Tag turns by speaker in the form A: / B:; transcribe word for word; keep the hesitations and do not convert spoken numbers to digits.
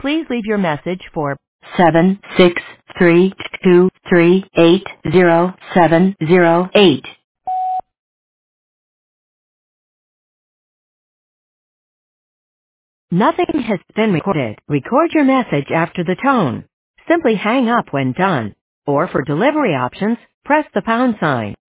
A: Please leave your message for seven six three two three eight zero seven zero eight. Nothing has been recorded. Record your message after the tone. Simply hang up when done. Or for delivery options, press the pound sign.